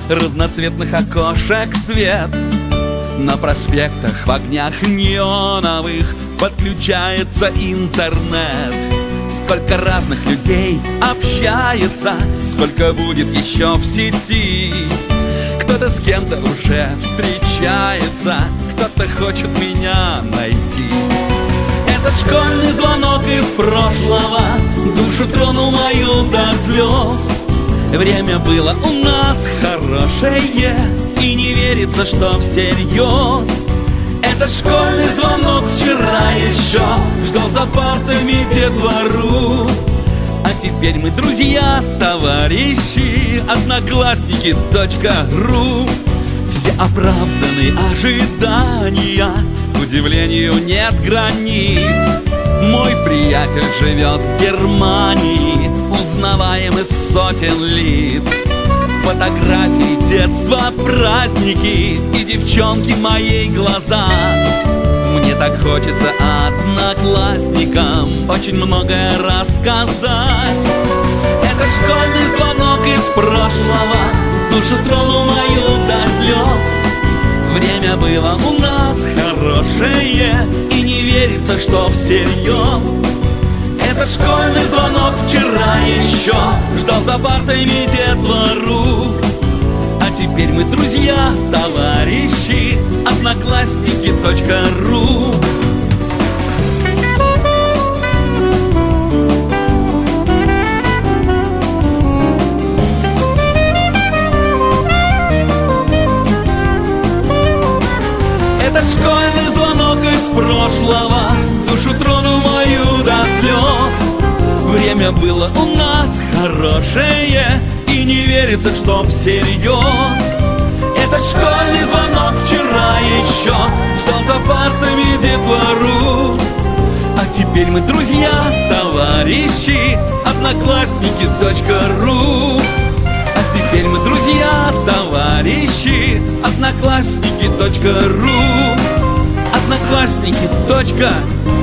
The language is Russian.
разноцветных окошек свет. На проспектах в огнях неоновых подключается интернет. Сколько разных людей общается, сколько будет еще в сети. Кто-то с кем-то уже встречается, кто-то хочет меня найти. Этот школьный звонок из прошлого душу тронул мою до слез. Время было у нас хорошее, и не верится, что всерьез. Этот школьный звонок вчера еще ждал за партами детвору. А теперь мы друзья, товарищи, одноклассники.ру. Все оправданы ожидания, к удивлению нет границ. Мой приятель живет в Германии, узнаваем из сотен лиц. Фотографии детства, праздники и девчонки моей глаза. Мне так хочется одноклассникам очень многое рассказать. Этот школьный звонок из прошлого душу тронул мою до слез. Время было у нас хорошее, и не верится, что всерьез. Этот школьный звонок вчера еще ждал за партами детвору. А теперь мы друзья, товарищи, одноклассники.ру. Этот школьный звонок из прошлого душу тронул мою до слез. Время было у нас хорошее, и не верится, что всерьез. Этот школьный звонок вчера еще ждал за партами детвору. А теперь мы друзья, товарищи, одноклассники.ру. А теперь мы друзья, товарищи, одноклассники.ру. Одноклассники.ру.